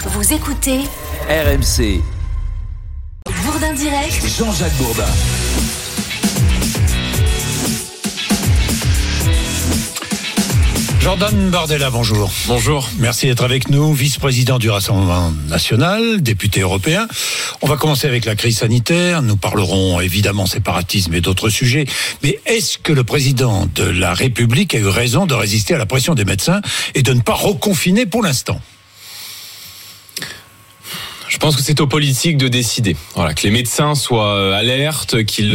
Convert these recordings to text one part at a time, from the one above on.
Vous écoutez RMC. Bourdin Direct. Jean-Jacques Bourdin. Jordan Bardella, bonjour. Bonjour. Merci d'être avec nous, vice-président du Rassemblement national, député européen. On va commencer avec la crise sanitaire. Nous parlerons évidemment séparatisme et d'autres sujets. Mais est-ce que le président de la République a eu raison de résister à la pression des médecins et de ne pas reconfiner pour l'instant ? Je pense que c'est aux politiques de décider. Voilà, que les médecins soient alertes, qu'ils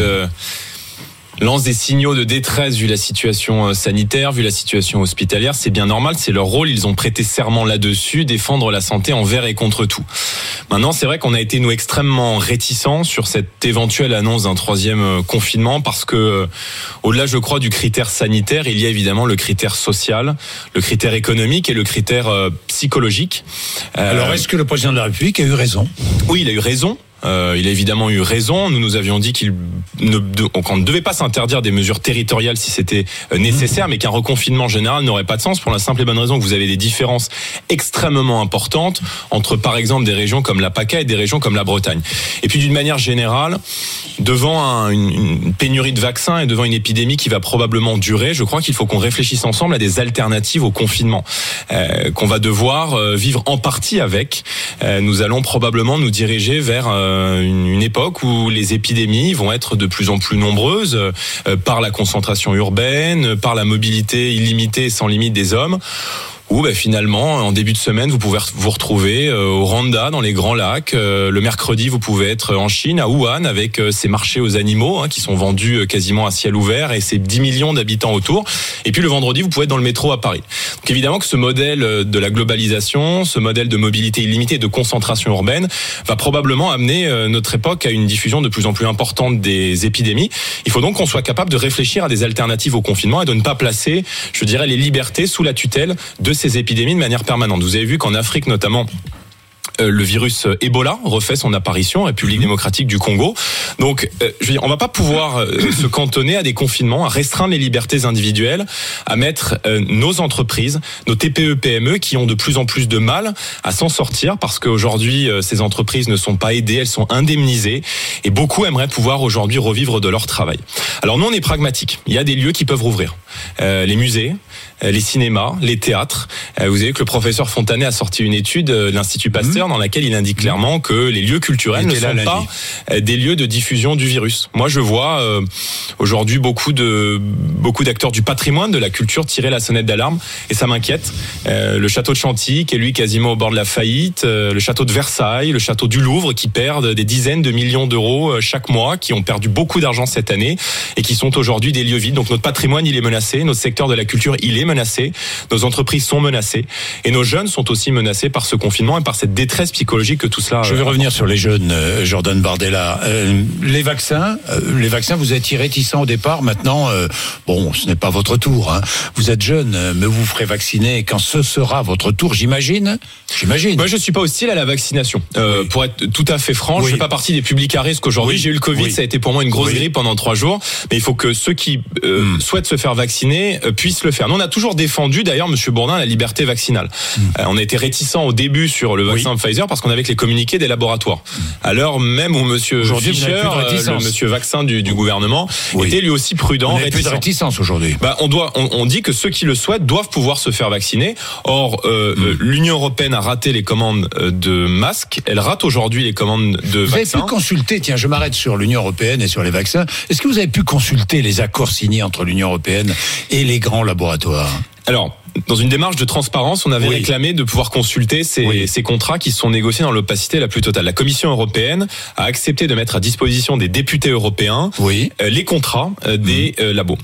lancent des signaux de détresse vu la situation sanitaire, vu la situation hospitalière. C'est bien normal, c'est leur rôle. Ils ont prêté serment là-dessus, défendre la santé envers et contre tout. Maintenant, c'est vrai qu'on a été, nous, extrêmement réticents sur cette éventuelle annonce d'un troisième confinement parce que, au-delà, je crois, du critère sanitaire, il y a évidemment le critère social, le critère économique et le critère psychologique. Alors, est-ce que le président de la République a eu raison ? Oui, il a eu raison. Il a évidemment eu raison. Nous avions dit qu'on ne devait pas s'interdire des mesures territoriales si c'était nécessaire, mais qu'un reconfinement général n'aurait pas de sens pour la simple et bonne raison que vous avez des différences extrêmement importantes entre, par exemple, des régions comme la PACA et des régions comme la Bretagne. Et puis, d'une manière générale, devant une pénurie de vaccins et devant une épidémie qui va probablement durer, je crois qu'il faut qu'on réfléchisse ensemble à des alternatives au confinement qu'on va devoir vivre en partie avec. Nous allons probablement nous diriger vers une époque où les épidémies vont être de plus en plus nombreuses par la concentration urbaine, par la mobilité illimitée et sans limite des hommes. Ou finalement, en début de semaine, vous pouvez vous retrouver au Rwanda, dans les Grands Lacs. Le mercredi, vous pouvez être en Chine, à Wuhan, avec ces marchés aux animaux qui sont vendus quasiment à ciel ouvert et ces 10 millions d'habitants autour. Et puis le vendredi, vous pouvez être dans le métro à Paris. Donc évidemment que ce modèle de la globalisation, ce modèle de mobilité illimitée et de concentration urbaine va probablement amener notre époque à une diffusion de plus en plus importante des épidémies. Il faut donc qu'on soit capable de réfléchir à des alternatives au confinement et de ne pas placer, je dirais, les libertés sous la tutelle de ces épidémies de manière permanente. Vous avez vu qu'en Afrique notamment, le virus Ebola refait son apparition, République démocratique du Congo. Donc, je veux dire, on va pas pouvoir se cantonner à des confinements, à restreindre les libertés individuelles, à mettre nos entreprises, nos TPE-PME qui ont de plus en plus de mal à s'en sortir parce qu'aujourd'hui, ces entreprises ne sont pas aidées, elles sont indemnisées et beaucoup aimeraient pouvoir aujourd'hui revivre de leur travail. Alors nous, on est pragmatiques. Il y a des lieux qui peuvent rouvrir. Les musées, les cinémas, les théâtres. Vous avez vu que le professeur Fontanet a sorti une étude de l'Institut Pasteur dans laquelle il indique clairement que les lieux culturels ne sont pas des lieux de diffusion du virus. Moi, je vois aujourd'hui beaucoup d'acteurs du patrimoine, de la culture tirer la sonnette d'alarme et ça m'inquiète. Le château de Chantilly, qui est lui quasiment au bord de la faillite, le château de Versailles, le château du Louvre, qui perdent des dizaines de millions d'euros chaque mois, qui ont perdu beaucoup d'argent cette année et qui sont aujourd'hui des lieux vides. Donc notre patrimoine, il est menacé, notre secteur de la culture, il est menacé, nos entreprises sont menacées et nos jeunes sont aussi menacés par ce confinement et par cette détresse psychologique que tout cela... Je vais revenir sur les jeunes, Jordan Bardella. Les vaccins, vous étiez réticents au départ. Maintenant, ce n'est pas votre tour. Vous êtes jeune, mais vous ferez vacciner quand ce sera votre tour, j'imagine. Moi, je suis pas hostile à la vaccination. Oui. Pour être tout à fait franc, je fais pas partie des publics à risque aujourd'hui. J'ai eu le Covid, ça a été pour moi une grosse grippe pendant 3 jours. Mais il faut que ceux qui souhaitent se faire vacciner puissent le faire. Nous, on a toujours défendu, d'ailleurs, Monsieur Bourdin, la liberté vaccinale. On a été réticents au début sur le vaccin Pfizer parce qu'on avait que les communiqués des laboratoires. À l'heure même où Monsieur Fischer, le Monsieur vaccin du gouvernement, était lui aussi prudent. On n'a plus de réticence aujourd'hui. On dit que ceux qui le souhaitent doivent pouvoir se faire vacciner. Or, l'Union européenne a raté les commandes de masques. Elle rate aujourd'hui les commandes de vaccins. Vous avez pu consulter, je m'arrête sur l'Union européenne et sur les vaccins. Est-ce que vous avez pu consulter les accords signés entre l'Union européenne et les grands laboratoires ? Alors, dans une démarche de transparence, on avait réclamé de pouvoir consulter ces contrats qui sont négociés dans l'opacité la plus totale. La Commission européenne a accepté de mettre à disposition des députés européens les contrats des labos.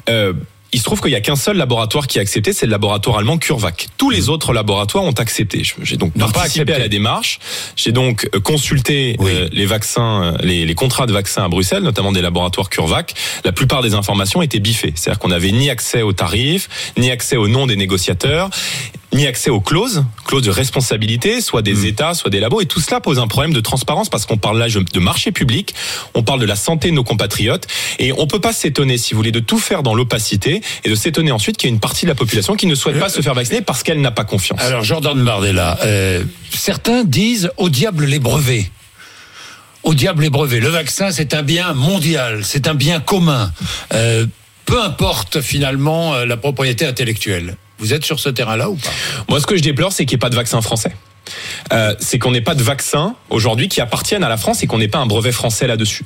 Il se trouve qu'il n'y a qu'un seul laboratoire qui a accepté, c'est le laboratoire allemand CureVac. Tous les autres laboratoires ont accepté. J'ai donc participé à la démarche. J'ai donc consulté les vaccins, les contrats de vaccins à Bruxelles, notamment des laboratoires CureVac. La plupart des informations étaient biffées. C'est-à-dire qu'on n'avait ni accès aux tarifs, ni accès au nom des négociateurs, ni accès aux clauses de responsabilité, soit des États, soit des labos. Et tout cela pose un problème de transparence parce qu'on parle là de marché public, on parle de la santé de nos compatriotes. Et on peut pas s'étonner, si vous voulez, de tout faire dans l'opacité et de s'étonner ensuite qu'il y a une partie de la population qui ne souhaite pas se faire vacciner parce qu'elle n'a pas confiance. Alors Jordan Bardella, certains disent au diable les brevets. Au diable les brevets. Le vaccin, c'est un bien mondial, c'est un bien commun. Peu importe finalement la propriété intellectuelle. Vous êtes sur ce terrain-là ou pas ? Moi, ce que je déplore, c'est qu'il n'y ait pas de vaccin français. C'est qu'on n'ait pas de vaccin aujourd'hui qui appartiennent à la France et qu'on n'ait pas un brevet français là-dessus.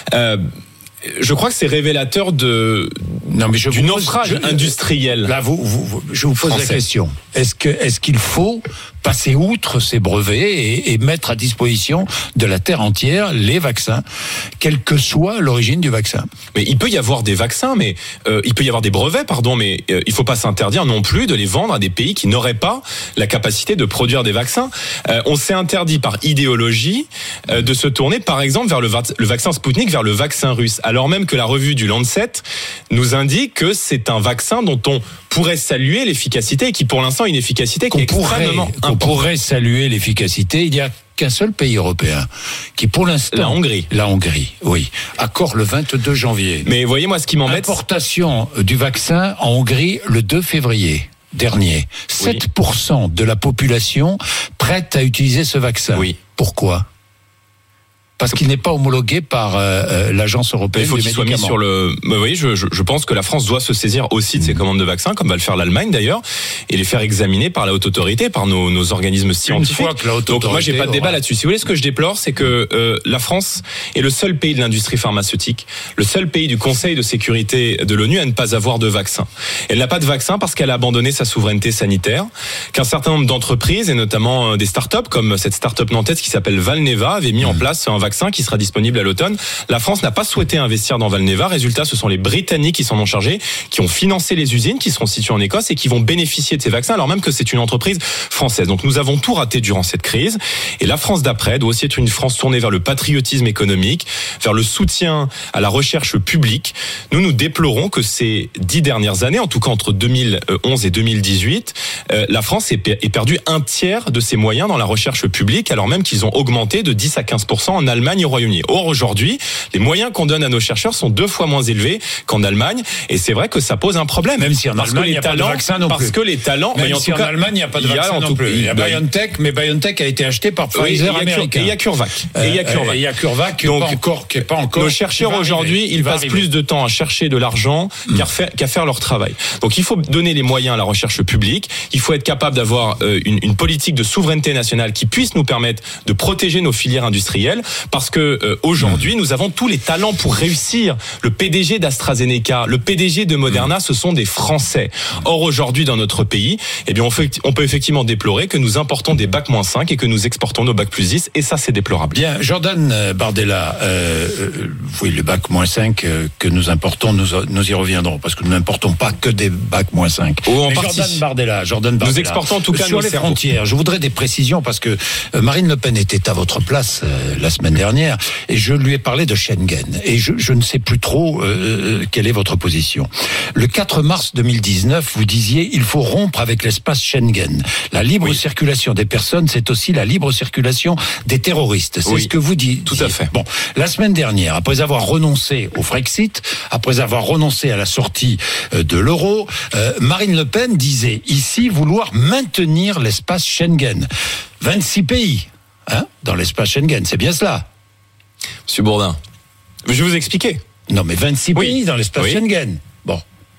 Je crois que c'est révélateur du naufrage industriel. Là, je vous pose français. la question. Est-ce qu'il faut passer outre ces brevets et mettre à disposition de la terre entière les vaccins, quelle que soit l'origine du vaccin? Mais il peut y avoir des vaccins, mais il peut y avoir des brevets, mais il faut pas s'interdire non plus de les vendre à des pays qui n'auraient pas la capacité de produire des vaccins. On s'est interdit par idéologie de se tourner, par exemple, vers le vaccin Sputnik, vers le vaccin russe, alors même que la revue du Lancet nous indique que c'est un vaccin dont on pourrait saluer l'efficacité et qui, pour l'instant, a une efficacité qui est extrêmement importante. On pourrait saluer l'efficacité. Il y a qu'un seul pays européen qui, pour l'instant... La Hongrie, oui. Accord le 22 janvier. Mais voyez, moi, ce qui m'embête... Importation du vaccin en Hongrie le 2 février dernier. Oui. 7% de la population prête à utiliser ce vaccin. Oui. Pourquoi ? Parce qu'il n'est pas homologué par l'agence européenne des médicaments. Il faut qu'il soit mis sur le... Vous voyez, je pense que la France doit se saisir aussi de ces commandes de vaccins, comme va le faire l'Allemagne d'ailleurs, et les faire examiner par la haute autorité, par nos organismes scientifiques. Une fois que la haute autorité, donc moi, j'ai pas de débat là-dessus. Si vous voulez, ce que je déplore, c'est que la France est le seul pays de l'industrie pharmaceutique, le seul pays du Conseil de sécurité de l'ONU à ne pas avoir de vaccin. Elle n'a pas de vaccin parce qu'elle a abandonné sa souveraineté sanitaire, qu'un certain nombre d'entreprises, et notamment des start-up, comme cette start-up nantaise qui s'appelle Valneva, avaient mis en place un vaccin qui sera disponible à l'automne. La France n'a pas souhaité investir dans Valneva. Résultat, ce sont les Britanniques qui s'en ont chargés, qui ont financé les usines, qui seront situées en Écosse et qui vont bénéficier de ces vaccins, alors même que c'est une entreprise française. Donc nous avons tout raté durant cette crise. Et la France d'après doit aussi être une France tournée vers le patriotisme économique, vers le soutien à la recherche publique. Nous déplorons que ces 10 dernières années, en tout cas entre 2011 et 2018, la France ait perdu un tiers de ses moyens dans la recherche publique, alors même qu'ils ont augmenté de 10 à 15% en Allemagne et au Royaume-Uni. Or, aujourd'hui, les moyens qu'on donne à nos chercheurs sont 2 fois moins élevés qu'en Allemagne, et c'est vrai que ça pose un problème. Même si en Allemagne, il n'y a pas de vaccin non plus. Parce que les talents... Même si en Allemagne, il n'y a pas de vaccin non plus. Il y a BioNTech, mais BioNTech a été acheté par Pfizer américain. Et il y a CureVac. Il y a CureVac qui n'est pas encore... Nos chercheurs aujourd'hui, ils passent plus de temps à chercher de l'argent qu'à faire leur travail. Donc il faut donner les moyens à la recherche publique, il faut être capable d'avoir une politique de souveraineté nationale qui puisse nous permettre de protéger nos filières industrielles, parce que aujourd'hui, nous avons tous les talents pour réussir. Le PDG d'AstraZeneca, le PDG de Moderna, ce sont des Français. Or, aujourd'hui, dans notre pays, eh bien, on peut effectivement déplorer que nous importons des Bac-5 et que nous exportons nos Bac+10, et ça, c'est déplorable. Bien, Jordan Bardella, oui, le Bac-5 que nous importons, nous y reviendrons, parce que nous n'importons pas que des Bac-5. Jordan Bardella. Nous exportons en tout cas sur les frontières. Je voudrais des précisions, parce que Marine Le Pen était à votre place la semaine dernière, et je lui ai parlé de Schengen, et je ne sais plus trop quelle est votre position. Le 4 mars 2019, vous disiez il faut rompre avec l'espace Schengen. La libre circulation des personnes, c'est aussi la libre circulation des terroristes. C'est ce que vous dites. Tout à fait. Bon, la semaine dernière, après avoir renoncé au Frexit, après avoir renoncé à la sortie de l'euro, Marine Le Pen disait ici vouloir maintenir l'espace Schengen. 26 pays dans l'espace Schengen, c'est bien cela. Monsieur Bourdin, je vais vous expliquer. Non, mais 26 pays dans l'espace Schengen. Bon.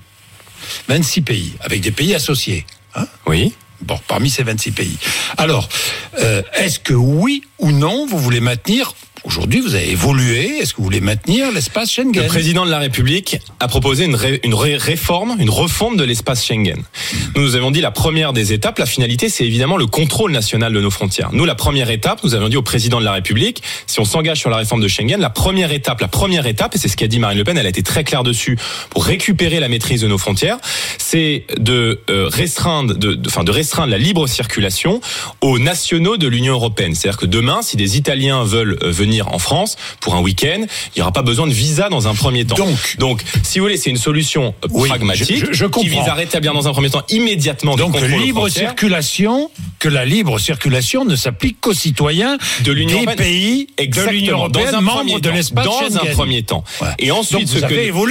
26 pays, avec des pays associés. Oui. Bon, parmi ces 26 pays. Alors, est-ce que oui ou non, vous voulez maintenir... Aujourd'hui, vous avez évolué. Est-ce que vous voulez maintenir l'espace Schengen ? Le président de la République a proposé une réforme, une refonte de l'espace Schengen. Nous avons dit la première des étapes, la finalité, c'est évidemment le contrôle national de nos frontières. Nous, la première étape, nous avons dit au président de la République, si on s'engage sur la réforme de Schengen, la première étape, et c'est ce qu'a dit Marine Le Pen, elle a été très claire dessus, pour récupérer la maîtrise de nos frontières, c'est de restreindre la libre circulation aux nationaux de l'Union européenne. C'est-à-dire que demain, si des Italiens veulent venir venir en France pour un week-end, il n'y aura pas besoin de visa dans un premier temps. Donc, si vous voulez, c'est une solution pragmatique je qui vise à rétablir dans un premier temps immédiatement des contrôles aux frontières. Que la libre circulation ne s'applique qu'aux citoyens de l'Union des pays de l'Union européenne, membres de l'espace Schengen. Dans un premier temps. Ouais. Et ensuite, ce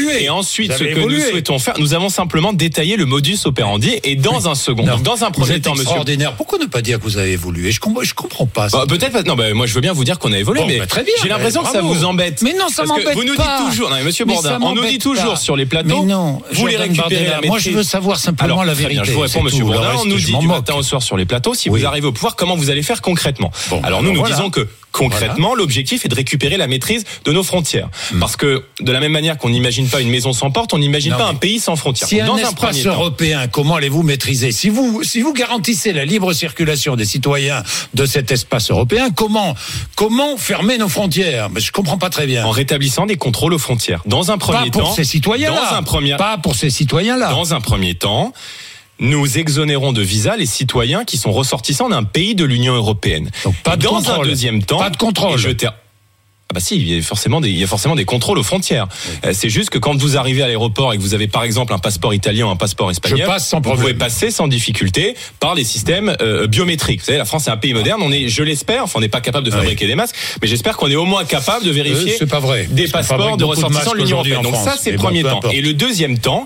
que nous souhaitons faire, nous avons simplement détaillé le modus operandi et dans un second. Donc, dans un premier temps, monsieur. Extraordinaire. Pourquoi ne pas dire que vous avez évolué? Je comprends pas. Peut-être pas. Non, moi je veux bien vous dire qu'on a évolué, mais très bien, j'ai l'impression que ça vous embête. Mais non, ça m'embête pas. Vous nous dites toujours, non, mais monsieur Bourdin, on nous dit toujours sur les plateaux. Mais non, vous les récupérez la maîtrise. Moi, je veux savoir simplement la vérité. Je vous réponds, monsieur Bourdin. On nous dit du matin au soir sur les plateaux. Si vous arrivez au pouvoir, comment vous allez faire concrètement? Alors nous disons que concrètement, l'objectif est de récupérer la maîtrise de nos frontières. Parce que de la même manière qu'on n'imagine pas une maison sans porte, on n'imagine pas un pays sans frontières. Si un espace européen, comment allez-vous maîtriser? Si vous garantissez la libre circulation des citoyens de cet espace européen, comment fermer nos frontières? Mais je comprends pas très bien. En rétablissant des contrôles aux frontières. Dans un premier temps. Pas pour ces citoyens-là. Pas pour ces citoyens-là. Dans un premier temps, nous exonérons de visa les citoyens qui sont ressortissants d'un pays de l'Union européenne. Donc pas de contrôle. Dans un deuxième temps, pas de contrôle. Ah bah si, il y a forcément des contrôles aux frontières. Oui. C'est juste que quand vous arrivez à l'aéroport et que vous avez par exemple un passeport italien ou un passeport espagnol, vous pouvez passer sans difficulté par les systèmes biométriques. Vous savez, la France est un pays moderne, je l'espère, on n'est pas capable de fabriquer des masques, mais j'espère qu'on est au moins capable de vérifier des passeports de ressortissants de l'Union européenne. Donc ça, c'est le premier temps. Et le deuxième temps,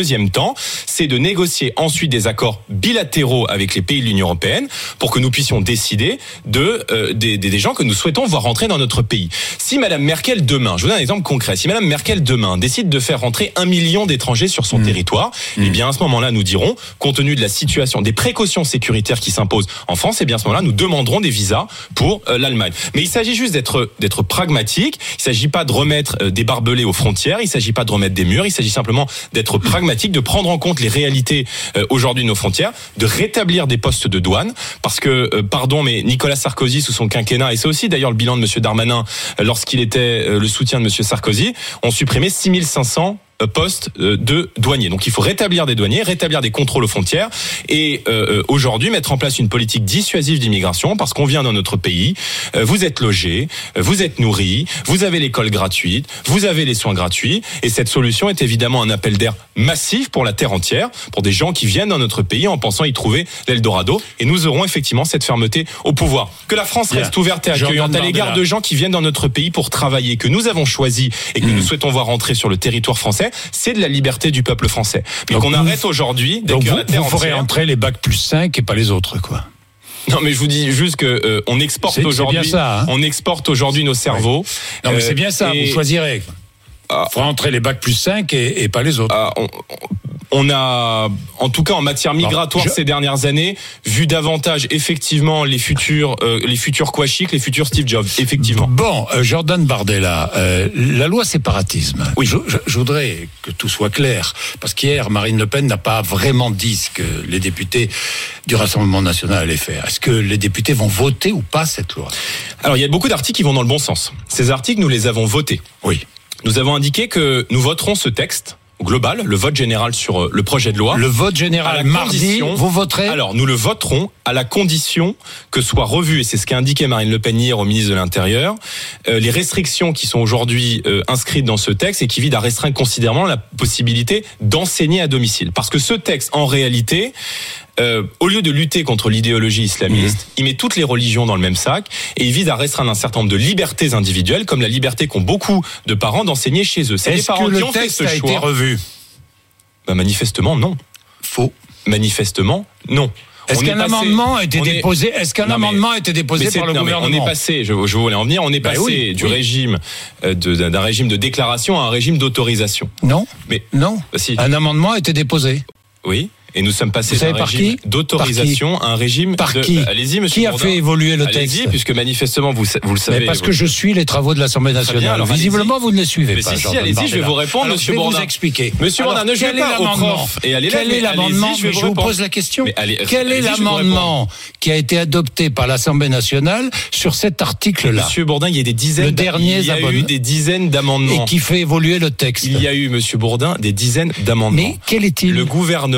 c'est de négocier ensuite des accords bilatéraux avec les pays de l'Union européenne pour que nous puissions décider des gens que nous souhaitons voir rentrer dans notre pays. Si Madame Merkel demain, je vous donne un exemple concret, si Madame Merkel demain décide de faire rentrer 1 million d'étrangers sur son territoire, eh bien à ce moment-là, nous dirons, compte tenu de la situation, des précautions sécuritaires qui s'imposent en France, eh bien à ce moment-là, nous demanderons des visas pour l'Allemagne. Mais il s'agit juste d'être pragmatique. Il s'agit pas de remettre des barbelés aux frontières. Il s'agit pas de remettre des murs. Il s'agit simplement d'être pragmatique, de prendre en compte les réalités aujourd'hui de nos frontières, de rétablir des postes de douane, parce que mais Nicolas Sarkozy sous son quinquennat, et c'est aussi d'ailleurs le bilan de Monsieur Darmanin, lorsqu'il était le soutien de Monsieur Sarkozy, ont supprimé 6500 postes de douaniers. Donc il faut rétablir des douaniers, rétablir des contrôles aux frontières et aujourd'hui mettre en place une politique dissuasive d'immigration parce qu'on vient dans notre pays, vous êtes logés, vous êtes nourris, vous avez l'école gratuite, vous avez les soins gratuits et cette solution est évidemment un appel d'air massif pour la terre entière, pour des gens qui viennent dans notre pays en pensant y trouver l'Eldorado et nous aurons effectivement cette fermeté au pouvoir. Que la France reste ouverte et accueillante à l'égard de gens qui viennent dans notre pays pour travailler, que nous avons choisi et que nous souhaitons voir rentrer sur le territoire français, c'est de la liberté du peuple français. Mais qu'on arrête aujourd'hui d'accueillir la terre entière. Vous ferez entrer les bacs +5 et pas les autres, quoi. Non, mais je vous dis juste que on exporte aujourd'hui, on exporte aujourd'hui nos cerveaux. Ouais. Non, mais c'est bien ça. Vous choisirez. Il faut entrer les bacs +5 et pas les autres. On a, en tout cas en matière migratoire ces dernières années, vu davantage effectivement les futurs Kouachik, les futurs Steve Jobs, effectivement. Bon, Jordan Bardella, la loi séparatisme. Oui. Je voudrais que tout soit clair, parce qu'hier Marine Le Pen n'a pas vraiment dit ce que les députés du Rassemblement national allaient faire. Est-ce que les députés vont voter ou pas cette loi? Alors il y a beaucoup d'articles qui vont dans le bon sens. Ces articles, nous les avons votés. Oui. Nous avons indiqué que nous voterons ce texte global, le vote général sur le projet de loi. Le vote général mardi, vous voterez? Alors, nous le voterons à la condition que soit revu, et c'est ce qu'a indiqué Marine Le Pen hier au ministre de l'Intérieur, les restrictions qui sont aujourd'hui inscrites dans ce texte et qui visent à restreindre considérablement la possibilité d'enseigner à domicile. Parce que ce texte, en réalité, au lieu de lutter contre l'idéologie islamiste, il met toutes les religions dans le même sac et il vise à restreindre un certain nombre de libertés individuelles, comme la liberté qu'ont beaucoup de parents d'enseigner chez eux. C'est les parents qui ont fait ce choix. Est-ce que le texte a été revu? Manifestement, non. Faux. Manifestement, non. Est-ce qu'un amendement a été déposé? Est-ce qu'un amendement a été déposé par le gouvernement? On est passé, je voulais en venir, on est passé du régime d'un régime de déclaration à un régime d'autorisation. Non. Mais non. Si. Un amendement a été déposé. Oui. Et nous sommes passés d'un régime d'autorisation à un régime par qui? Allez-y, monsieur Bourdin. Qui a fait évoluer le texte? Allez-y, puisque manifestement, vous le savez. Mais parce que je suis les travaux de l'Assemblée nationale. Alors, visiblement, vous ne les suivez pas. Si, allez-y, je vais vous répondre, monsieur Bourdin. Je vais vous expliquer. Monsieur Bourdin, ne jouez pas au prof et allez là. Quel est l'amendement? Je vous pose la question. Quel est l'amendement qui a été adopté par l'Assemblée nationale sur cet article-là? Monsieur Bourdin, il y a des dizaines. Il y a eu des dizaines d'amendements. Et qui fait évoluer le texte. Il y a eu, monsieur Bourdin, des dizaines d'amendements. Mais quel est-il? Le gouvernement a souhaité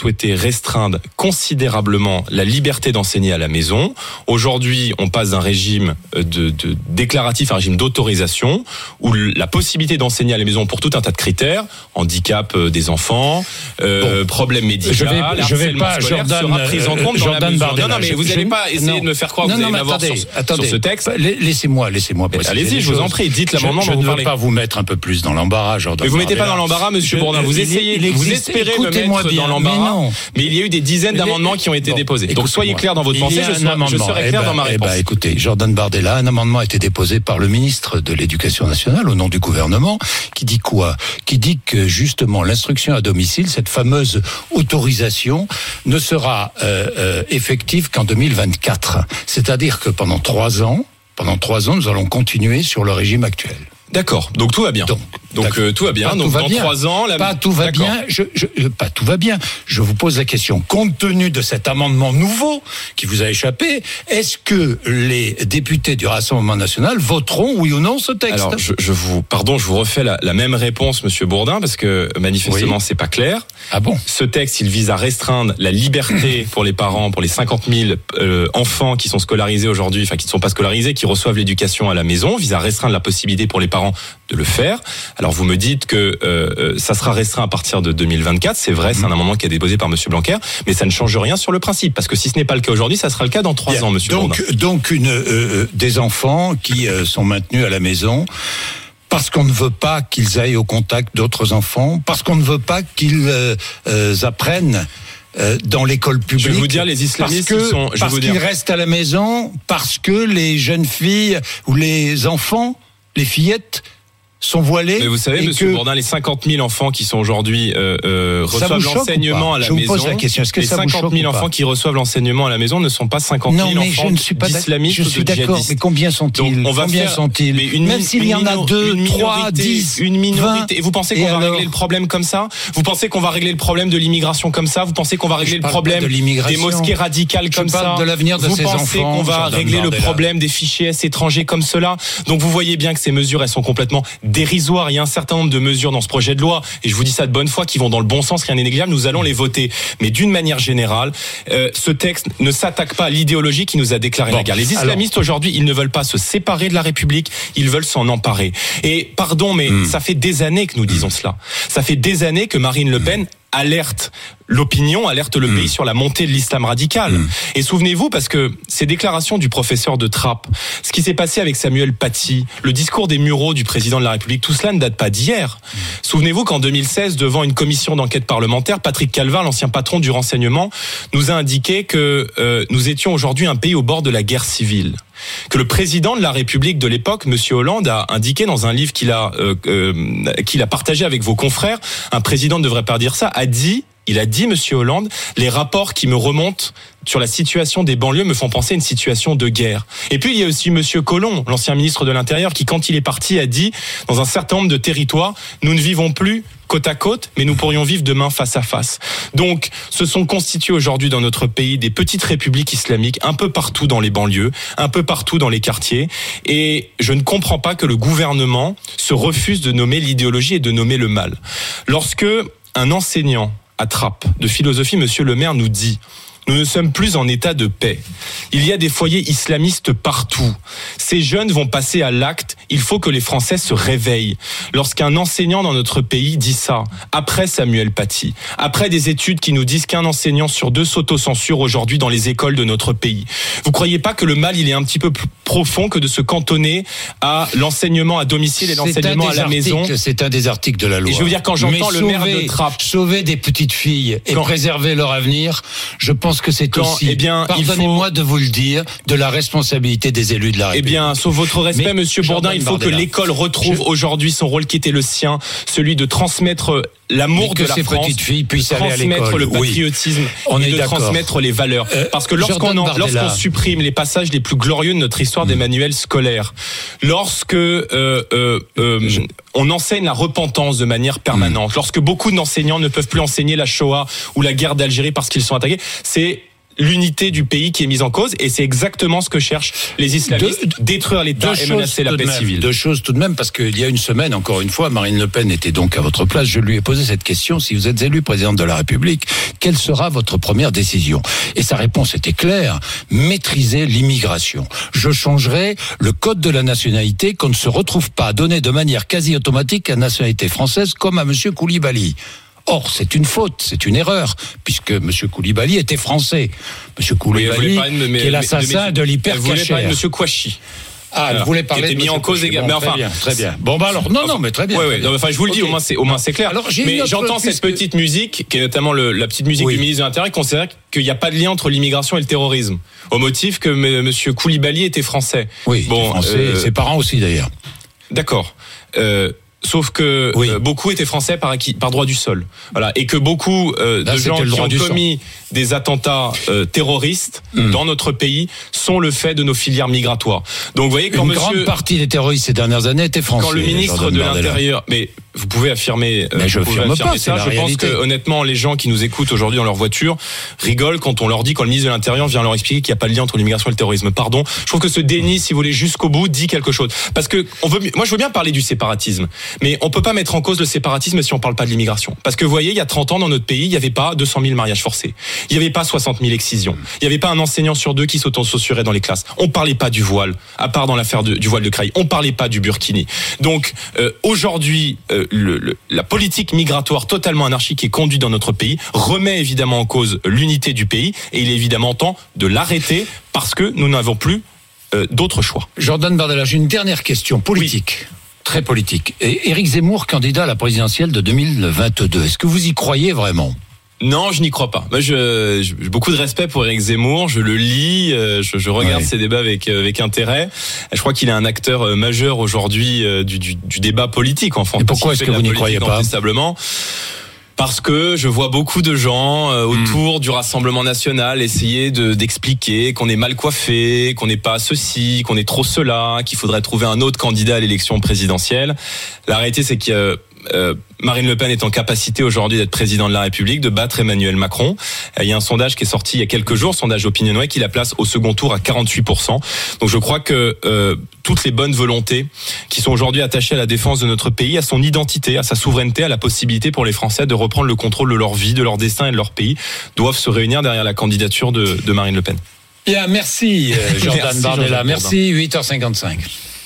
souhaité restreindre considérablement la liberté d'enseigner à la maison. Aujourd'hui, on passe d'un régime de déclaratif à un régime d'autorisation, où la possibilité d'enseigner à la maison pour tout un tas de critères, handicap des enfants, problèmes médicaux, je vais pas, scolaire, sera prise en compte dans la mesure. Bardella, non, mais vous n'allez pas essayer de me faire croire que vous allez m'avoir sur ce texte. Laissez-moi préciser. Allez-y, je vous en prie, dites l'amendement dont vous parlez. Je ne veux pas vous mettre un peu plus dans l'embarras, Jordan. Mais vous mettez pas dans l'embarras, monsieur Bourdin. Vous essayez, vous espérez me mettre dans l'embarras. Mais il y a eu des dizaines d'amendements qui ont été déposés. Donc soyez clair dans votre pensée, je serai clair dans ma réponse. Écoutez, Jordan Bardella, un amendement a été déposé par le ministre de l'Éducation nationale au nom du gouvernement, qui dit quoi ? Qui dit que justement l'instruction à domicile, cette fameuse autorisation, ne sera effective qu'en 2024. C'est-à-dire que pendant 3 ans, nous allons continuer sur le régime actuel. D'accord. Donc tout va bien. Donc tout va bien. Donc dans 3 ans, pas tout va bien. Pas tout va bien. Je vous pose la question. Compte tenu de cet amendement nouveau qui vous a échappé, est-ce que les députés du Rassemblement national voteront oui ou non ce texte ? Alors je vous refais la même réponse, monsieur Bourdin, parce que manifestement c'est pas clair. Ah bon ? Ce texte, il vise à restreindre la liberté pour les parents, pour les 50 000 enfants qui sont scolarisés aujourd'hui, enfin qui ne sont pas scolarisés, qui reçoivent l'éducation à la maison, vise à restreindre la possibilité pour les parents de le faire. Alors vous me dites que ça sera restreint à partir de 2024, c'est vrai, c'est un amendement qui est déposé par monsieur Blanquer, mais ça ne change rien sur le principe, parce que si ce n'est pas le cas aujourd'hui, ça sera le cas dans 3 ans, monsieur Bourdin. Donc des enfants qui sont maintenus à la maison parce qu'on ne veut pas qu'ils aillent au contact d'autres enfants, parce qu'on ne veut pas qu'ils apprennent dans l'école publique. Je vais vous dire, les islamistes, parce qu'ils restent à la maison, parce que les jeunes filles ou les enfants, les fillettes, sont voilés. Mais vous savez, monsieur Bourdin, les 50 000 enfants qui sont aujourd'hui reçoivent l'enseignement à la maison. Je vous pose la question. Est-ce que les ça 50 000 enfants qui reçoivent l'enseignement à la maison ne sont pas 50 000 enfants d'islamistes ou de djihadistes. D'accord, mais combien sont-ils ? Même s'il y en a 2, 3, 10, une minorité. 20, et vous pensez qu'on va régler le problème comme ça ? Vous pensez qu'on va régler le problème de l'immigration comme ça ? Vous pensez qu'on va régler le problème des mosquées radicales comme ça ? De l'avenir de ces enfants. Vous pensez qu'on va régler le problème des fichiers S étrangers comme cela ? Donc vous voyez bien que ces mesures, elles sont complètement dérisoires. Il y a un certain nombre de mesures dans ce projet de loi, et je vous dis ça de bonne foi, qui vont dans le bon sens, rien n'est négligeable, nous allons les voter. Mais d'une manière générale, ce texte ne s'attaque pas à l'idéologie qui nous a déclaré la guerre. Les islamistes aujourd'hui, ils ne veulent pas se séparer de la République, ils veulent s'en emparer. Et pardon, mais ça fait des années que nous disons cela. Ça fait des années que Marine Le Pen alerte l'opinion, alerte le pays sur la montée de l'islam radical. Et souvenez-vous, parce que ces déclarations du professeur de Trappes, ce qui s'est passé avec Samuel Paty, le discours des Mureaux du président de la République, tout cela ne date pas d'hier. Souvenez-vous qu'en 2016, devant une commission d'enquête parlementaire, Patrick Calvar, l'ancien patron du renseignement, nous a indiqué que nous étions aujourd'hui un pays au bord de la guerre civile. Que le président de la République de l'époque, monsieur Hollande, a indiqué dans un livre qu'il a partagé avec vos confrères, un président ne devrait pas dire ça, il a dit, monsieur Hollande, les rapports qui me remontent sur la situation des banlieues me font penser à une situation de guerre. Et puis il y a aussi monsieur Collomb, l'ancien ministre de l'Intérieur, qui quand il est parti a dit, dans un certain nombre de territoires, nous ne vivons plus côte à côte, mais nous pourrions vivre demain face à face. Donc, se sont constitués aujourd'hui dans notre pays des petites républiques islamiques, un peu partout dans les banlieues, un peu partout dans les quartiers, et je ne comprends pas que le gouvernement se refuse de nommer l'idéologie et de nommer le mal. Lorsque un enseignant à Trappes de philosophie, monsieur le maire, nous dit: nous ne sommes plus en état de paix. Il y a des foyers islamistes partout. Ces jeunes vont passer à l'acte. Il faut que les Français se réveillent. Lorsqu'un enseignant dans notre pays dit ça, après Samuel Paty, après des études qui nous disent qu'un enseignant sur 2 s'auto-censure aujourd'hui dans les écoles de notre pays, vous croyez pas que le mal, il est un petit peu plus profond que de se cantonner à l'enseignement à domicile et l'enseignement à la maison? C'est un des articles de la loi. Et je veux dire, quand j'entends le maire de Trappes sauver des petites filles et préserver leur avenir, je pense que c'est aussi, pardonnez-moi de vous le dire, de la responsabilité des élus de la République. Eh bien, sauf votre respect, monsieur Bourdin, il faut que l'école retrouve aujourd'hui son rôle qui était le sien, celui de transmettre l'amour de la France, petites filles puissent aller à l'école, transmettre le patriotisme et de transmettre les valeurs. Parce que lorsqu'on supprime les passages les plus glorieux de notre histoire des manuels scolaires, lorsque on enseigne la repentance de manière permanente, lorsque beaucoup d'enseignants ne peuvent plus enseigner la Shoah ou la guerre d'Algérie parce qu'ils sont attaqués, c'est l'unité du pays qui est mise en cause, et c'est exactement ce que cherchent les islamistes, détruire l'État et menacer la paix civile. Deux choses tout de même, parce qu'il y a une semaine, encore une fois, Marine Le Pen était donc à votre place, je lui ai posé cette question: si vous êtes élu présidente de la République, quelle sera votre première décision? Et sa réponse était claire: maîtriser l'immigration. Je changerai le code de la nationalité, qu'on ne se retrouve pas à donner de manière quasi automatique la nationalité française comme à monsieur Koulibaly. Or, c'est une faute, c'est une erreur, puisque M. Koulibaly était français. M. Koulibaly, qui est l'assassin de l'hyper-cacher. Vous voulez parler de M. Kouachi. Elle voulait parler qui était mis en cause également. Bon, très bien. Bon, bah alors, non, mais très bien. Oui. Enfin, je vous le dis, au moins c'est clair. Alors, mais j'entends cette petite musique, qui est notamment la petite musique du ministre de l'Intérieur, qui considère qu'il n'y a pas de lien entre l'immigration et le terrorisme, au motif que M. Koulibaly était français. Oui, bon, français, ses parents aussi d'ailleurs. D'accord. Sauf que beaucoup étaient français par droit du sol, voilà, et que beaucoup de gens qui ont commis des attentats terroristes dans notre pays sont le fait de nos filières migratoires. Donc vous voyez, une grande partie des terroristes ces dernières années étaient français. Quand le ministre de l'Intérieur, mais vous pouvez affirmer, mais je affirme pas, ça. Je pense que honnêtement, les gens qui nous écoutent aujourd'hui dans leur voiture rigolent quand on leur dit, quand le ministre de l'Intérieur vient leur expliquer qu'il n'y a pas de lien entre l'immigration et le terrorisme. Pardon, je trouve que ce déni, si vous voulez, jusqu'au bout, dit quelque chose. Parce que moi, je veux bien parler du séparatisme, mais on peut pas mettre en cause le séparatisme si on parle pas de l'immigration. Parce que vous voyez, il y a 30 ans dans notre pays, il n'y avait pas 200 000 mariages forcés. Il n'y avait pas 60 000 excisions. Il n'y avait pas un enseignant sur deux qui s'autocensurait dans les classes. On parlait pas du voile, à part dans l'affaire du voile de Creil. On parlait pas du burkini. Donc, aujourd'hui, la politique migratoire totalement anarchique qui est conduite dans notre pays remet évidemment en cause l'unité du pays, et il est évidemment temps de l'arrêter parce que nous n'avons plus d'autres choix. Jordan Bardella, j'ai une dernière question politique. Oui. Très politique. Et Éric Zemmour, candidat à la présidentielle de 2022. Est-ce que vous y croyez vraiment ? Non, je n'y crois pas. Moi, j'ai beaucoup de respect pour Éric Zemmour. Je le lis, je regarde ses débats avec intérêt. Je crois qu'il est un acteur majeur aujourd'hui du débat politique en France. Et pourquoi est-ce que vous n'y croyez pas ? Parce que je vois beaucoup de gens autour du Rassemblement national essayer d'expliquer qu'on est mal coiffé, qu'on n'est pas ceci, qu'on est trop cela, qu'il faudrait trouver un autre candidat à l'élection présidentielle. La réalité, c'est que Marine Le Pen est en capacité aujourd'hui d'être président de la République, de battre Emmanuel Macron. Il y a un sondage qui est sorti il y a quelques jours, sondage Opinionway, qui la place au second tour à 48%. Donc je crois que toutes les bonnes volontés qui sont aujourd'hui attachées à la défense de notre pays, à son identité, à sa souveraineté, à la possibilité pour les Français de reprendre le contrôle de leur vie, de leur destin et de leur pays, doivent se réunir derrière la candidature de Marine Le Pen. Bien, merci Jordan Bardella. Merci, 8h55.